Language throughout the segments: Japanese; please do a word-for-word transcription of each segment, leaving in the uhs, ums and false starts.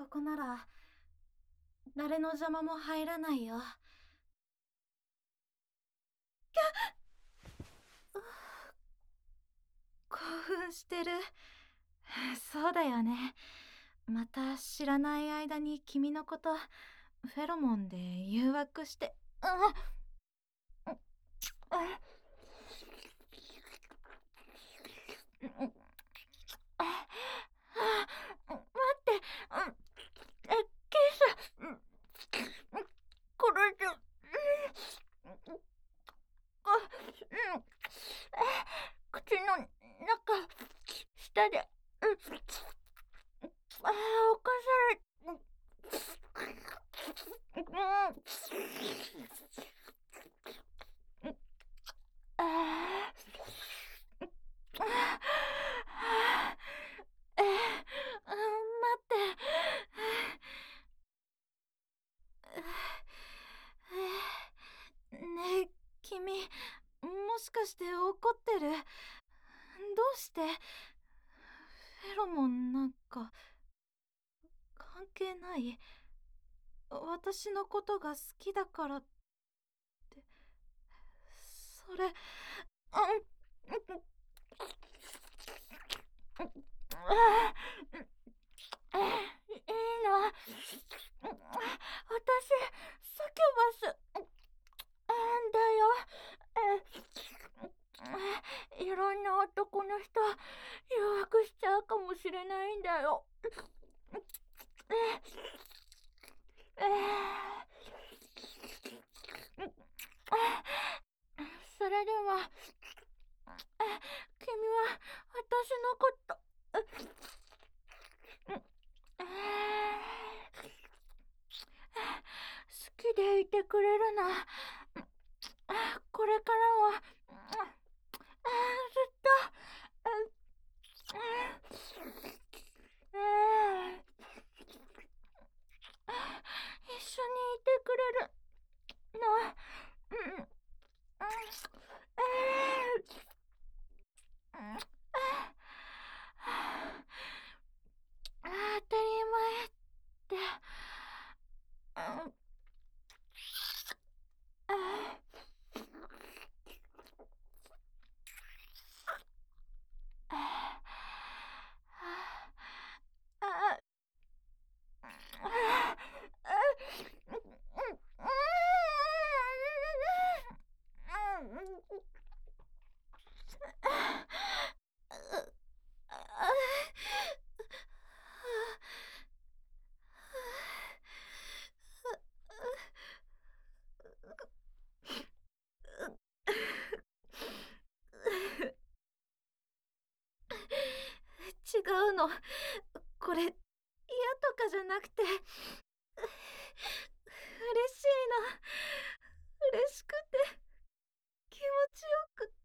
こなら誰の邪魔も入らないよ。興奮してる。そうだよね。また知らない間に君のことフェロモンで誘惑して。うん、待って、うん、え、ケイさん、これじゃ、うん、あ、うん、口の中、舌で、うん、あ、おかされ、うん、ああ、え、うん、待って。ねえ、君、もしかして怒ってる？どうして？フェロモンなんか関係ない？私のことが好きだからって、それ、うん、ああ、いいの。私、サキュバス、んだよ。え、いろんな男の人、誘惑しちゃうかもしれないんだよ。それでも、君は私のこと、好きでいてくれるな。これからは、ずっと、一緒にいてくれるの。うん、うん、当たり前って、うん、違うの。これ、嫌とかじゃなくて、嬉しいの。嬉しくて、気持ちよくって。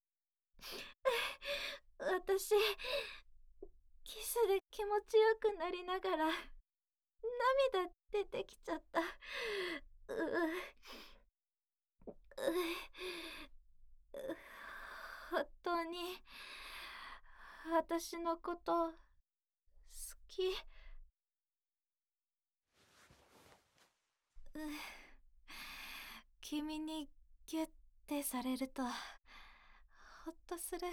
私、キスで気持ちよくなりながら、涙出てきちゃった。うう、う、本当に、私のこと好き？うん、君にギュッてされるとほっとする。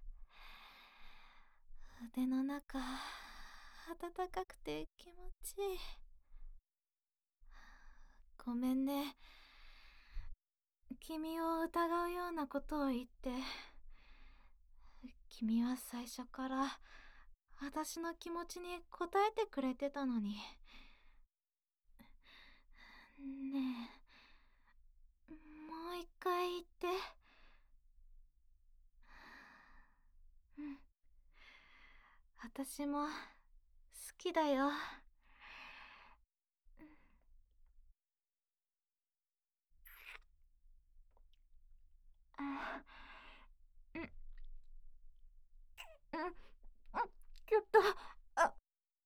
腕の中暖かくて気持ちいい。ごめんね、君を疑うようなことを言って。君は最初から私の気持ちに応えてくれてたのに。ねえ、もう一回言って。うん、私も好きだよ。あ、うん、うん、うん、ちょっと、あ、うん、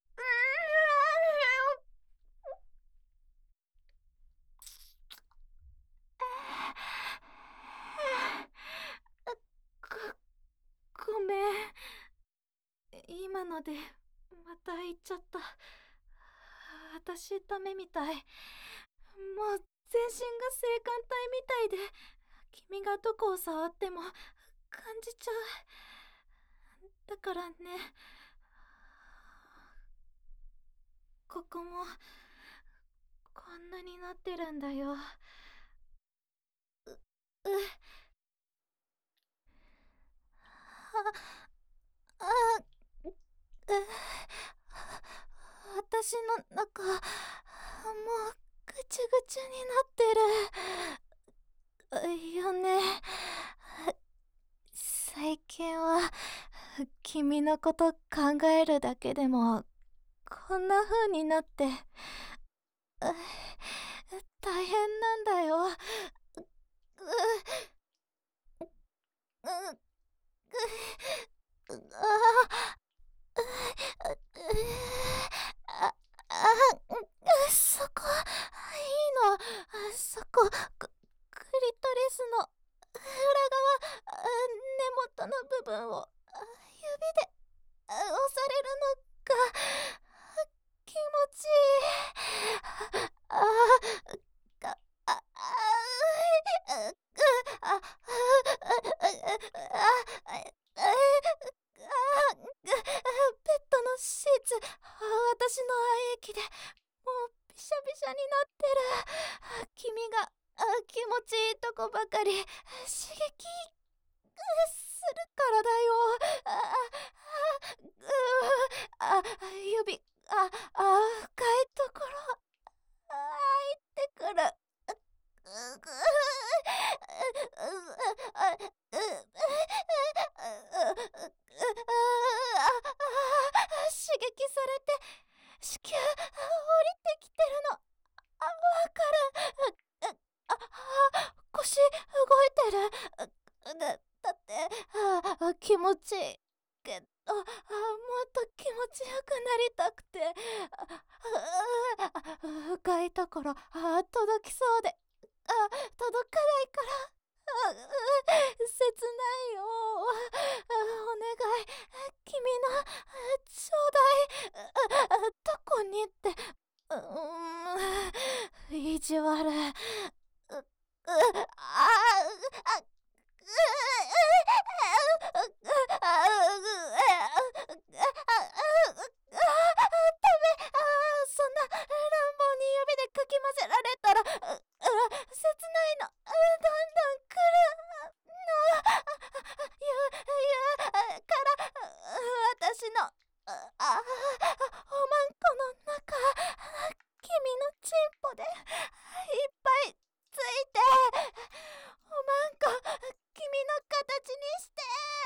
ご、ごめん。今のでまた言っちゃった。 私ダメみたい。もう全身が性感帯みたいで、君がどこを触っても感じちゃう。だからね、ここもこんなになってるんだよ。う、う、あ、あ、う、私の中、もうぐちゅぐちゅになってる。よね。最近は、君のこと考えるだけでも、こんな風になって、大変なんだよ。う、う、う、う、あ、あ、あ、そこ、いいの。そこ、ク、クリトリスの裏側、根元の部分を指で押されるのが気持ちいい。ああ、あ、あ、あ、あ、ベッドのシーツ、私の愛液でもうびしゃびしゃになってる。君が気持ちいいとこばかり刺激するからだよ。あ、あ、あ、指、あ、あ、深いところ、あ、入ってくる。刺激されて子宮降りてきてるの。あ、わかる。あ、あ、腰動いてる。だ、だって、あ、気持ちいいけど、あ、もっと気持ちよくなりたくて、あ、あ、深いところ、あ、届きそうで、あ、届かないから、あ、切ないよ。あ、お願い、君の、ちょうだい。あ、どこにって、うーん、意地悪。う、う、あ、あ、そんな乱暴に指でかき混ぜられたら、切ないの。どんどん来るの。ゆ、ゆ、から私の、あ、おまんこの中、君のチンポでいっぱいついて、おまんこ君の形にして。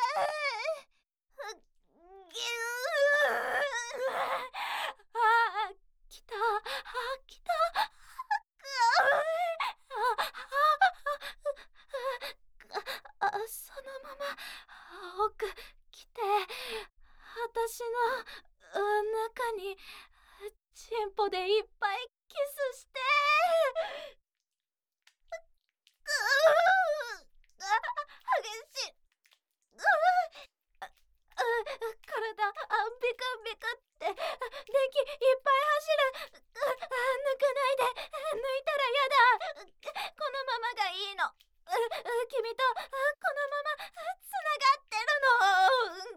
ぎゅー。あ、来た。あ、来た。あ、あ、そのまま奥来て、私の中にチンポでいっぱいキスして。うー、あ、激しい。うー、あ、体、あ、ビクビクって、電気いっぱい走る。あ、抜かないで。抜いたらやだ。このままがいいの。君とこのままつながってるの。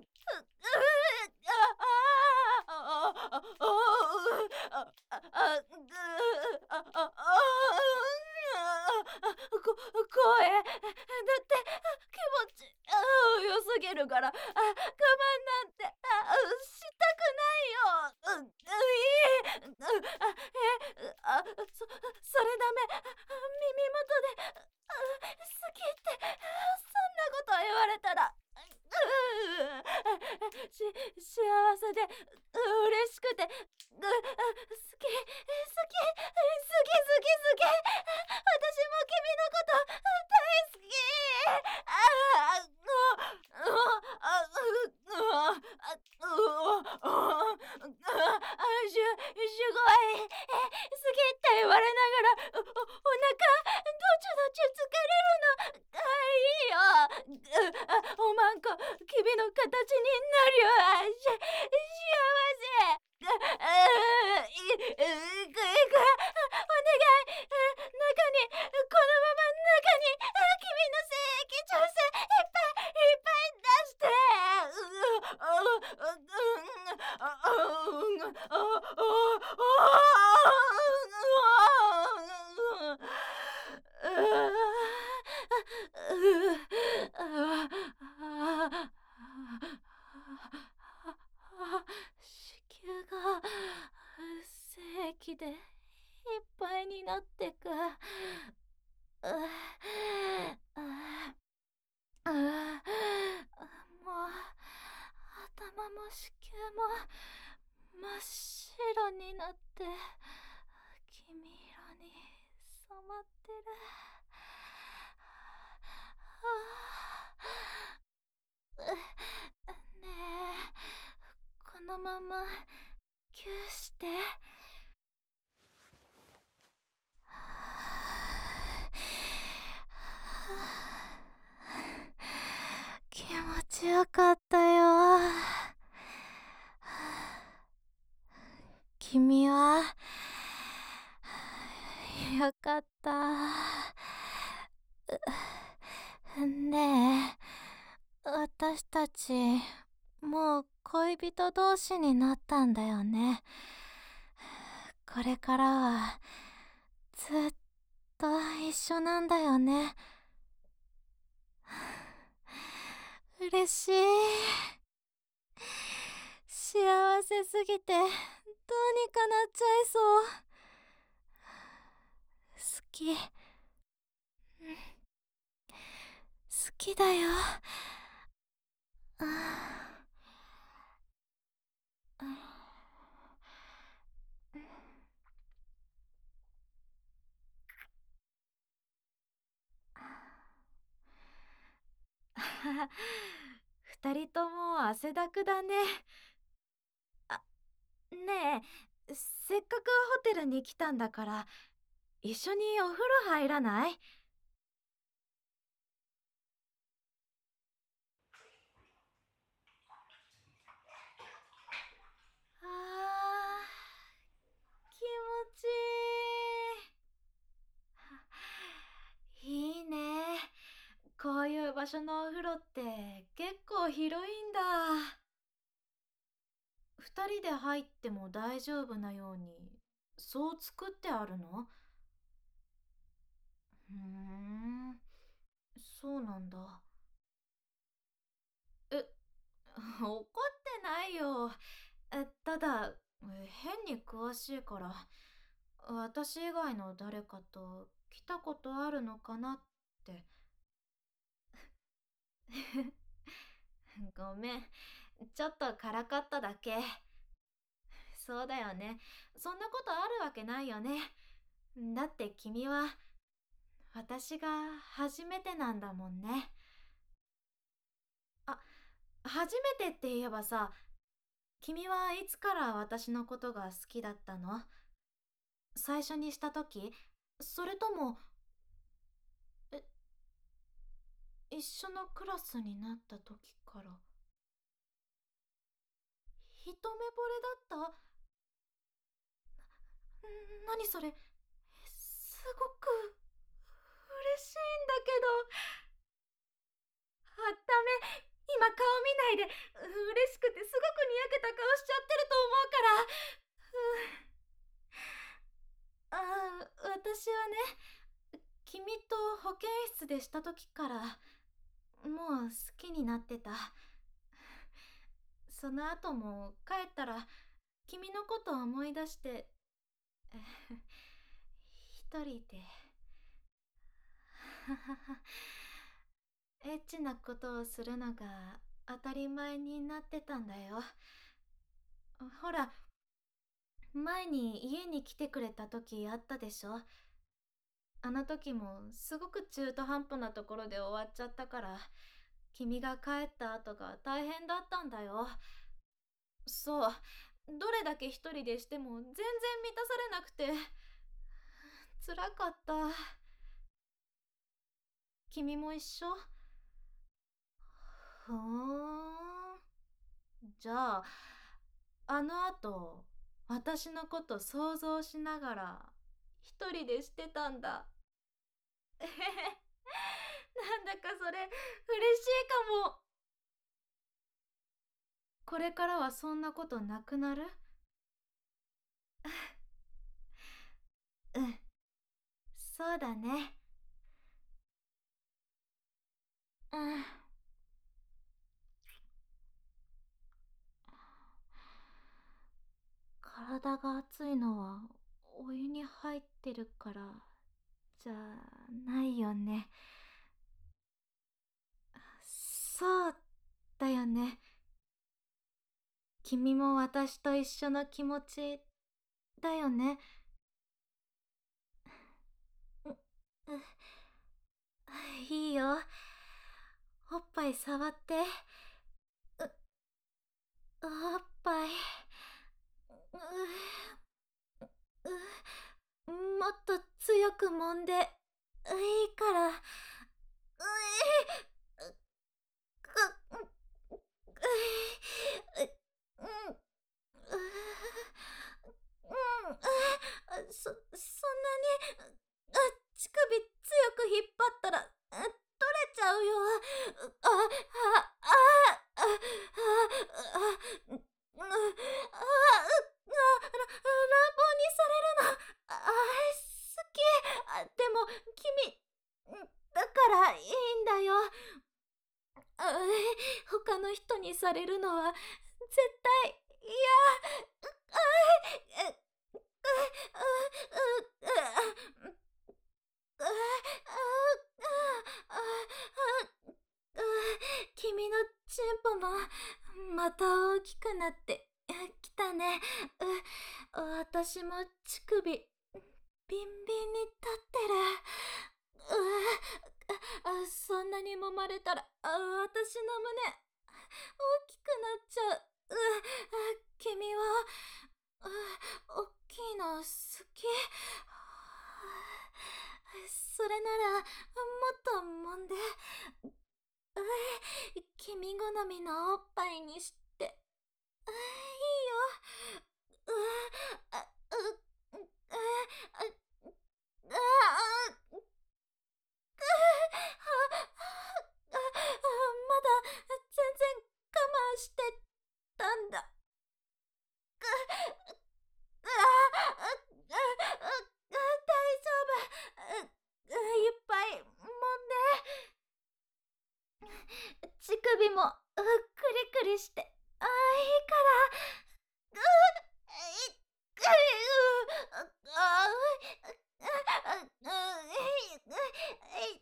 こ、声だって気持ちよすぎるから、あ、我慢なんてあしたくないよ。う、うい、う、あ、え、あ、そ、それダメ。耳元で好きってそんなこと言われたら、し、幸せで嬉しくて、好き、好き、好き、好き、好き。私も君のこと大好き。ああ、もう、もう、あ、う、う、あ、う、あ、しゅ、すごい、好きって言われながら、お、お、お腹、どちどち疲れるの。あ、いいよ。あ、おまんこ、君の形になるよ。あ、し、幸せ。あ、あ、い、 って黄色に染まってる。ああ、ねえ、このままキューして。気持ちよかったよ。君はよかった。ねえ、私たちもう恋人同士になったんだよね。これからはずっと一緒なんだよね。嬉しい。幸せすぎてどうにかなっちゃいそう。好き。好きだよ。二人とも汗だくだね。あ、ねえ、せっかくホテルに来たんだから一緒にお風呂入らない？あー、気持ちいい。いいね。こういう場所のお風呂って結構広いんだ。二人で入っても大丈夫なように、そう作ってあるの？ふーん、そうなんだ。え、怒ってないよ。え、ただ、え変に詳しいから、私以外の誰かと来たことあるのかなって。ごめん、ちょっとからかっただけ。そうだよね。そんなことあるわけないよね。だって君は私が初めてなんだもんね。あ、初めてって言えばさ、君はいつから私のことが好きだったの？最初にした時？それとも、え、一緒のクラスになった時から？一目惚れだった？何それ？すごく嬉しいんだけど。あ、ダメ。今顔見ないで。嬉しくてすごくにやけた顔しちゃってると思うから。ああ、私はね、君と保健室でした時からもう好きになってた。その後も帰ったら君のことを思い出して一人でエッチなことをするのが当たり前になってたんだよ。ほら、前に家に来てくれた時あったでしょ？あの時もすごく中途半端なところで終わっちゃったから、君が帰った後が大変だったんだよ。そう、どれだけ一人でしても全然満たされなくて辛かった。君も一緒？ふーん。じゃあ、あの後私のこと想像しながら一人でしてたんだ。えへへ、なんだかそれ嬉しいかも。これからはそんなことなくなる？うん、そうだね。うん。体が熱いのはお湯に入ってるからじゃないよね。そうだよね。君も私と一緒の気持ちだよね。う、う、いいよ。おっぱい触って。おっぱい。う、う、もっと強く揉んでいいから。うい、く、う、う、うん、う、うん、そ、そんなに、あ、乳首強く引っ張ったら、取れちゃうよ。あ、あ、あ、あ、あ、あ、あ、あ、あ、あ、乱暴にされるの、あ、好き。あ、でも、君、だからいいんだよ。あ、他の人にされるのは絶対嫌。あ、君のチンポもまた大きくなってきたね。う、私も乳首ビンビンに立ってる。う、あ、そんなに揉まれたら、あ、私の胸大きくなっちゃう。う、君は、う、大きいの好き？それなら、もっと揉んで、う、君好みのおっぱいにして、いいよ。う、あ、う、あ、あ、あ、あ、まだ全然我慢してたんだ。あ、あ、あ、大丈夫。いっぱい揉んで。乳首もくりくりして、あ、いいから。う、い、く、う、あ、あ、い、い、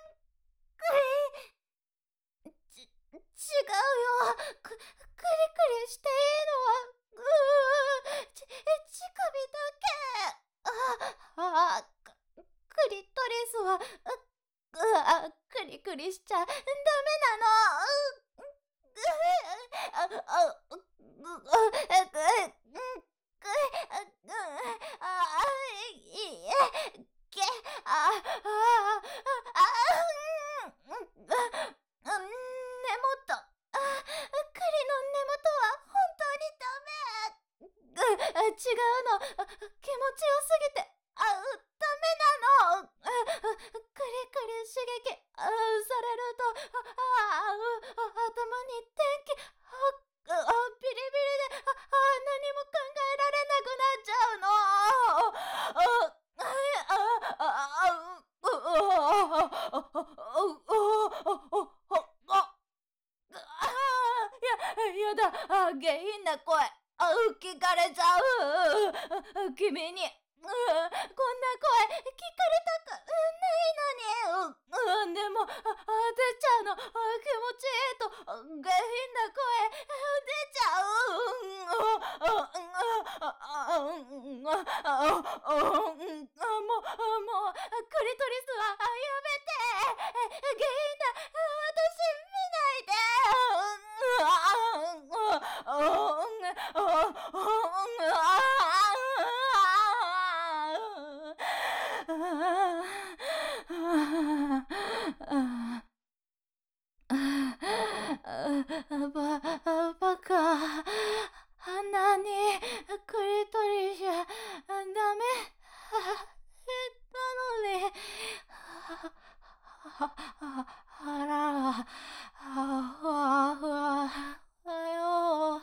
ち、違うよ。く、くりくりしていいのは、うー、ち、乳首だけ。あ、あ、クリトリスは、う、あ、クリクリしちゃダメなの。う、あ、あ、う、う、え、く、うん、く、あ、あ、い、い、け、あ、あ、あ、あ、うん、うん、根元、あ、栗の根元は本当にダメ。う、違うの。気持ちよすぎて、あ、ダメなの。クリクリ刺激されると、あ、頭に電気、あ、ビリビリで、あ、何も考えられなくなっちゃうの。あ、あ、あ、いや、やだ、あ、下品な声、あ、聞かれちゃう。君に、こんな声聞かれたくないのに。うん、でも、あ、出ちゃうの。気持ちいいと、下品な声出ちゃう。もう、もう、クリトリスはやめて。下品な私見ないで。ば、バカ。あんなにクリトリじゃダメ言ったのに。あら、ふわふわだよ。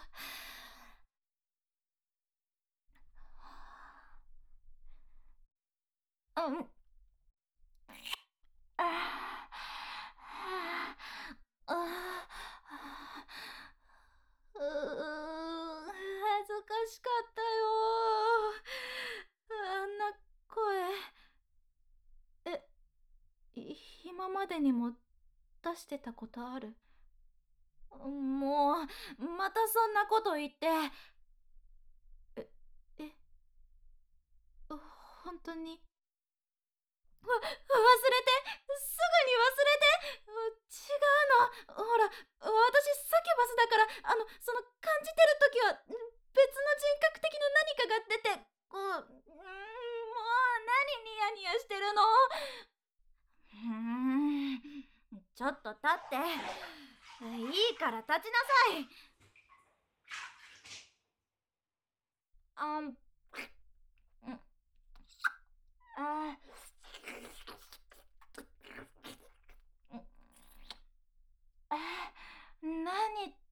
うん。ああ、うー、恥ずかしかったよ。あんな声、え、い今までにも出してたことある？もう、またそんなこと言って。え、え、 本当に。わ、忘れて、すぐに忘れて。う違うの。ほら、私サキュバスだから、あの、その感じてるときは、ん別の人格的な何かが出て、こう、うーん、もう何ニヤニヤしてるの？うーん、ちょっと立って。いいから立ちなさい。あん、んああ、何って、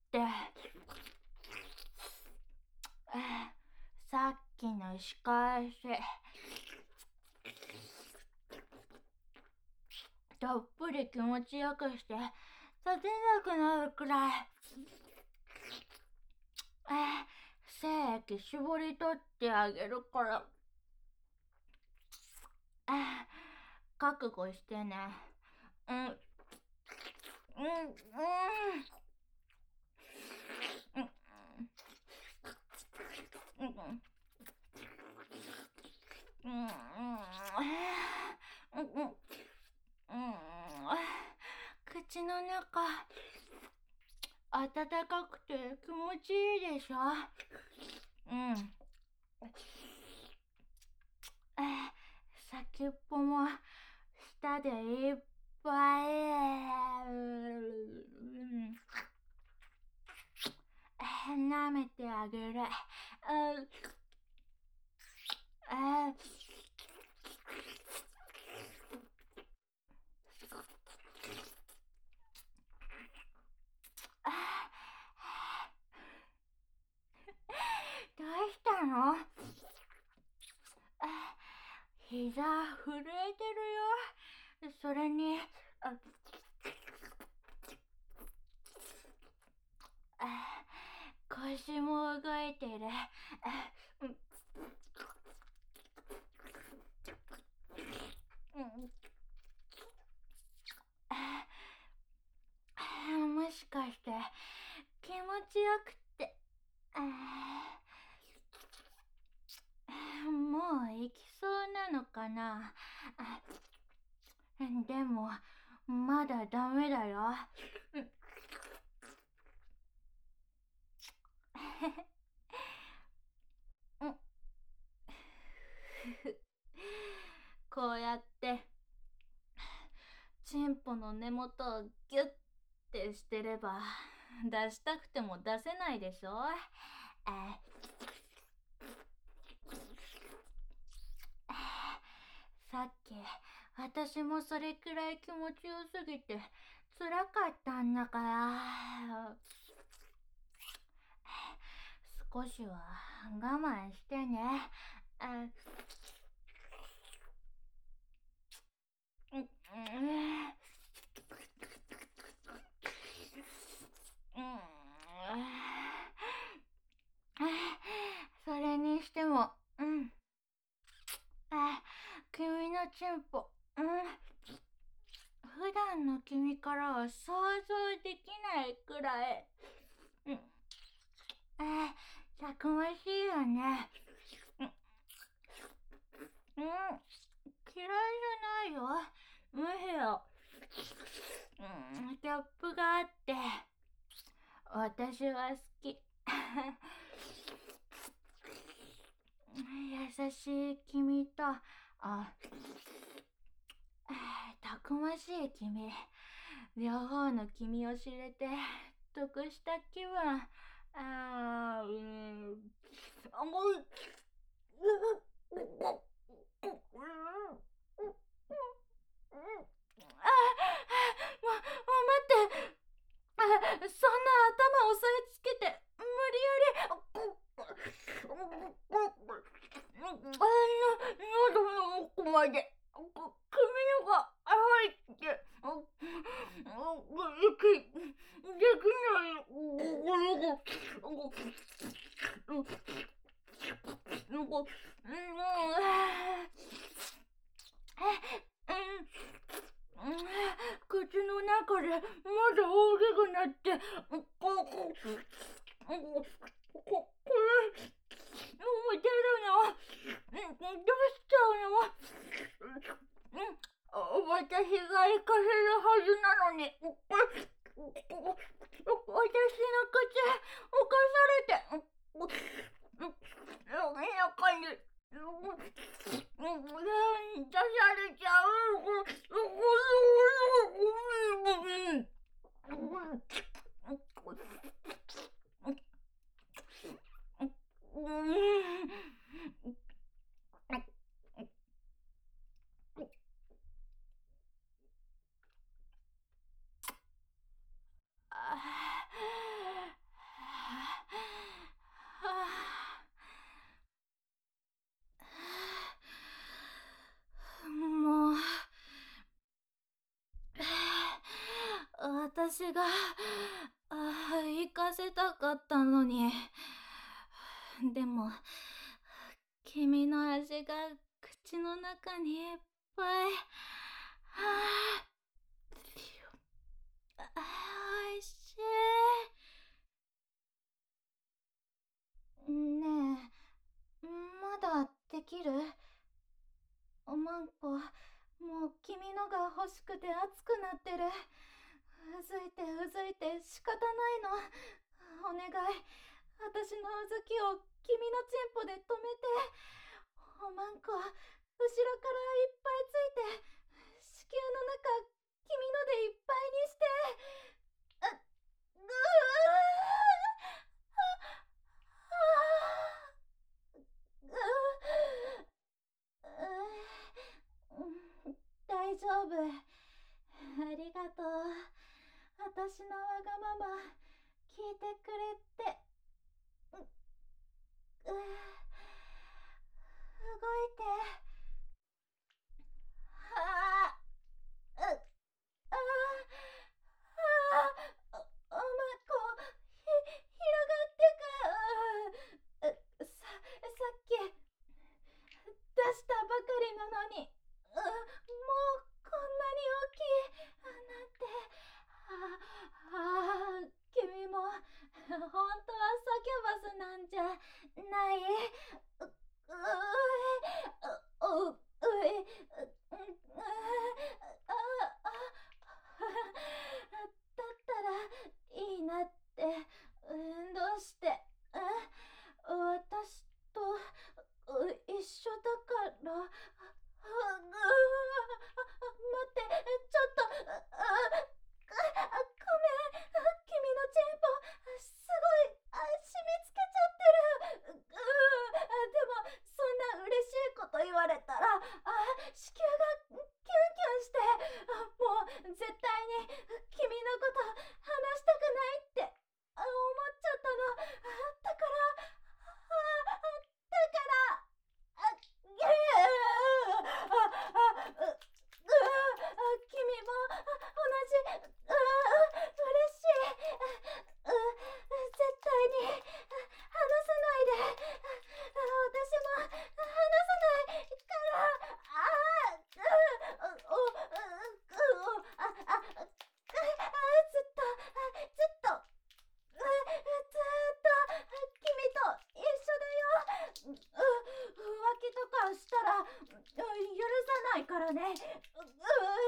あさっきの仕返し。たっぷり気持ちよくして立てなくなるくらい、あ精液絞り取ってあげるから、あ覚悟してね。うんうんうんうんうんうんうんうんうん口の中暖かくて気持ちいいでしょ。うん。先っぽも舌でいっぱい、うん舐めてあげる。ああどうしたの？膝震えてるよ。それに、あ腰も動いてる。もしかして気持ちよくて、もう行きそうなのかな。でもまだダメだよ。こうやってチンポの根元をギュッてしてれば出したくても出せないでしょ。さっき私もそれくらい気持ちよすぎて辛かったんだから、少しは我慢してね。あうんうんそれにしても、うん。あ、君のチンポ、うん。普段の君からは想像できないくらい、うん。あ、たくましいよね。うん。うん、嫌いじゃないよ。むしろ、うん、ギャップがあって、私は好き。優しい君と、あ、たくましい君、両方の君を知れて得した気分。あー、うん、あ、もう、あ、もう、もう待って。あ、そんな頭押さえつけて無理やり、あの喉の奥まで髪のが入って息できない口の中でまだ大きくなってここここれもう出るの。 どうしちゃうの？私が行かせるはずなのに、私の口侵されて、中に出されちゃう。もう私が行かせたかったのに。でも君の味が口の中にいっぱい。はあ、おいしい。ねえ、まだできる？マンコ、もう君のが欲しくて熱くなってる。うずいてうずいて仕方ないの。お願い、私のうずきを君のチンポで止めて。おまんこ、後ろからいっぱいついて、子宮の中君のでいっぱいにして。あ、ぐー大丈夫。ありがとう。私のわがまま聞いてくれて。う動いて。はあ、う、ああ、おまこ、ひ、広がってく。さ、さっき出したばかりなのに、う、もうこんなに大きいなんて。ああ、君も本当はサキュバスなんじゃない？う、うえ、う、うえ、あ、あ、だったらいいなって。どうして？私と一緒だから。待って、ちょっと。あ、ごめん、君のチンポすごい染みつけちゃってる。でもそんな嬉しいこと言われたら、子宮がキュンキュンして、もう絶対に君のこと話したくないって思っちゃったの。だからだからあ、ぎゅー、君も同じ。う、嬉しい。う、絶対に離さないで。私も離さないから。ああ、う、お、う、う、あ、あ、ずっと、ずっと、ずっと君と一緒だよ。浮気とかしたら許さないからね。う、う、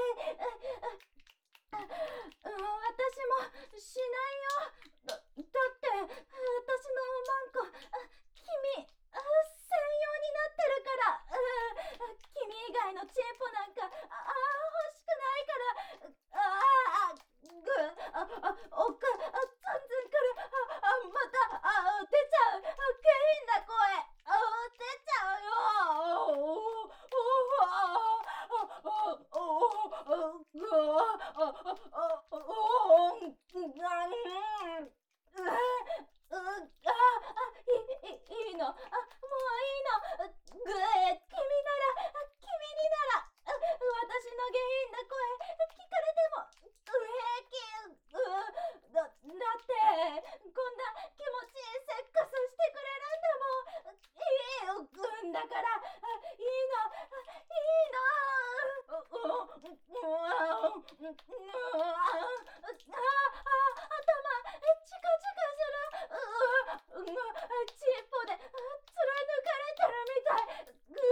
私もしないよ。だ、だって私のマンコ、君専用になってるから。君以外のチンポなんかあ欲しくないから。ああ、ぐ、あ、あ、おっか、あ、ツンツンくる。あ、あ、また、あ、出ちゃう。下品な声。あ、出ちゃうよ。おお、いいの。あ、もういいの。ぐえ、君なら、君になら、私の下品な声聞かれても平気。う、だ、だってこんな気持ちいいセックスしてくれるんだもん。いいよ、くんだから。いいの、いいの。う、う、う、う、あ、頭チカチカする。う、う、チンポで貫かれてるみたい。ぐ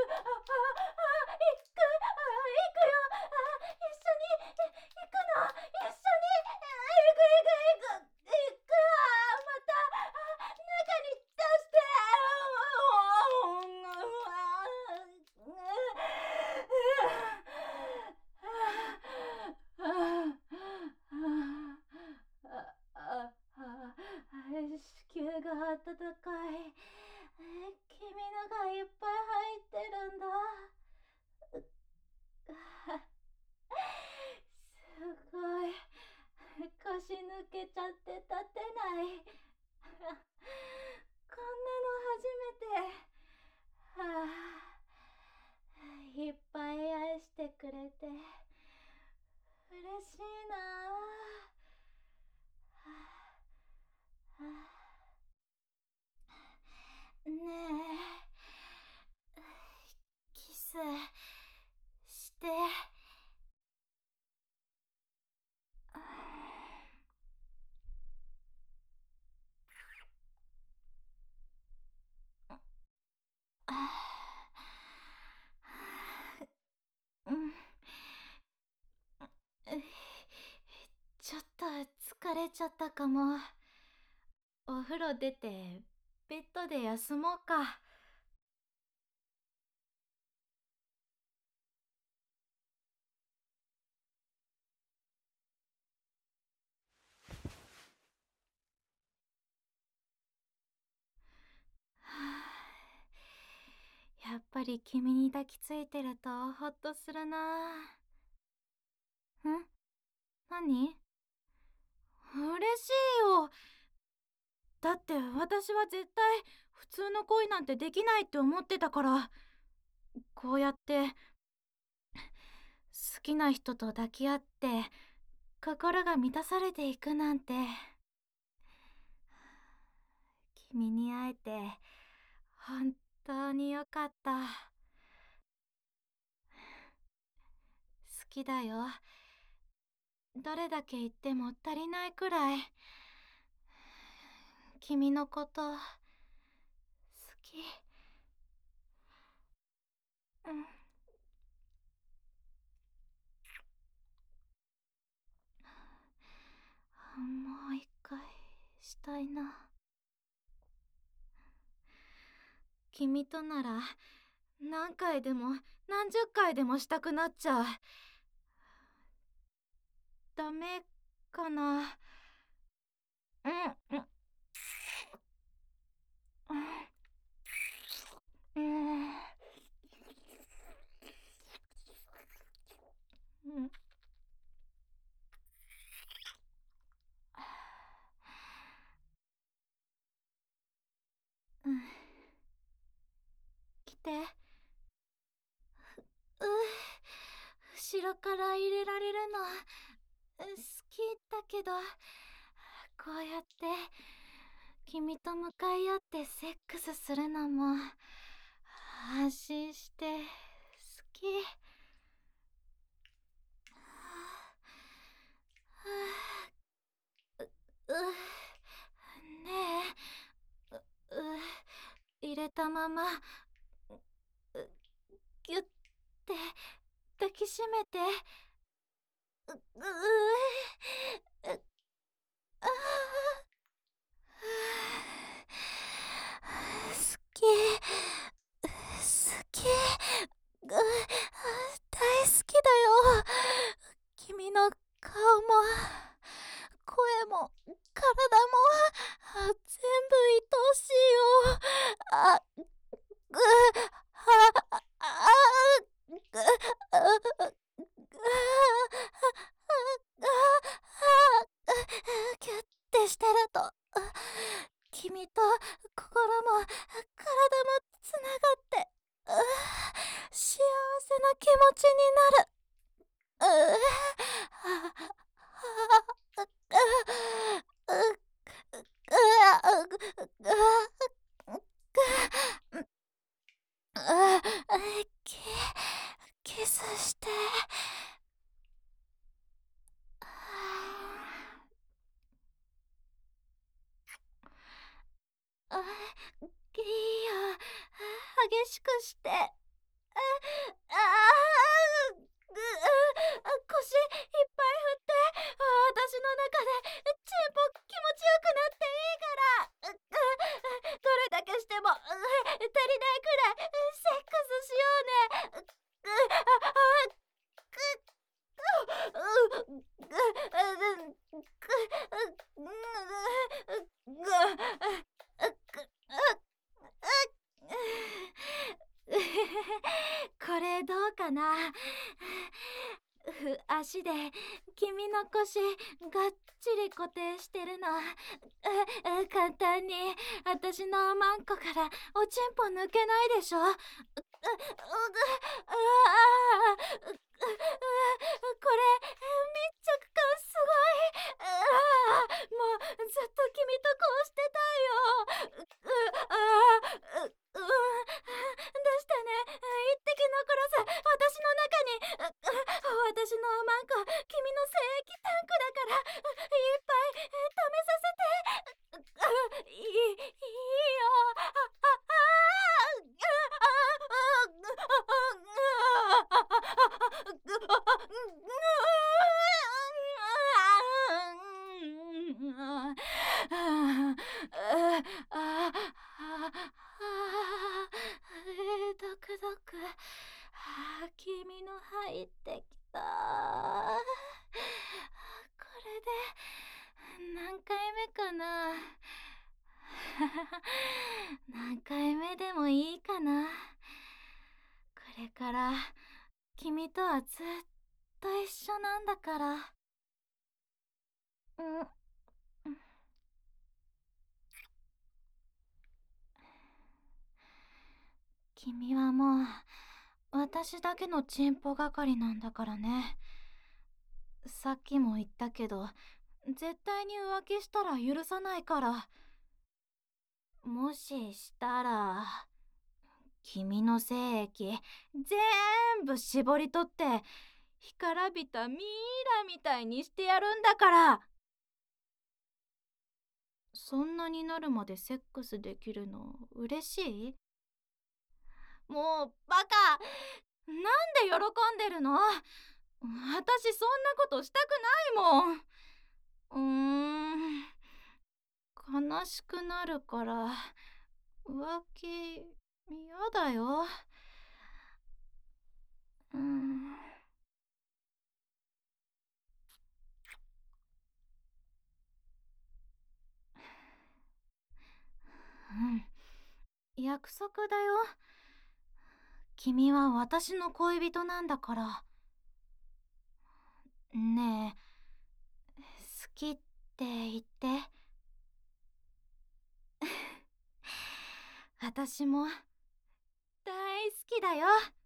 温かい、えー君のがいっぱい入ってるんだ。すごい。腰抜けちゃって立てない。こんなの初めて。はあ、いっぱい愛してくれて嬉しいなあ。はあ、ねえ、キスして。うん、ちょっと疲れちゃったかも。お風呂出てベッドで休もうか。やっぱり君に抱きついてるとほっとするな。ん？何？嬉しいよ。だって私は絶対普通の恋なんてできないって思ってたから。こうやって好きな人と抱き合って心が満たされていくなんて。君に会えて本当によかった。好きだよ。どれだけ言っても足りないくらい君のこと好き。うん。もう一回したいな。君となら何回でも何十回でもしたくなっちゃう。ダメかな。うん、うん、うん、うん。うん、来て。う後ろから入れられるの好きだけど、こうやって君と向かい合ってセックスするのも安心して好き。う、ねえ、う、入れたままギュッて抱きしめて。う、う、う、あ好き、好き、う、大好きだよ。君の顔も声も体も全部愛おしいよ。あ、ぐ、は、あ、ぐ、あ、キュッてしてると君と心も体もつながって幸せな気持ちになる。キ、キスして。あ、いいよ。激しくして。ああ、ぐ、腰いっぱい振って、私の中でチンポ気持ちよくなっていいから。どれだけしても足りないくらいセックスしようね。 足で君の腰がっちり固定してるの。うう簡単に私のマンコからおちんぽ抜けないでしょ。ううううあーうううこれ密着感すごい。うあーもうずっと君とこうしてたいよ。ううあーうううん出してね。一滴残らず私の中に。う私のマンコ君の精液タンクだからいっぱい溜めさせて。いいいいよ。ドクドク。あー君の入ってきた。これで何回目かな。何回目でもいいかな。これから君とはずっと一緒なんだから。うん。君はもう私だけのチンポ係なんだからね。さっきも言ったけど絶対に浮気したら許さないから。もししたら君の精液全部絞り取って干からびたミイラみたいにしてやるんだから。そんなになるまでセックスできるの嬉しい？もうバカ、なんで喜んでるの？私そんなことしたくないもん。うーん悲しくなるから浮気嫌だよ。うん、うん、約束だよ。君は私の恋人なんだから。ねえ、好きって言って。私も大好きだよ。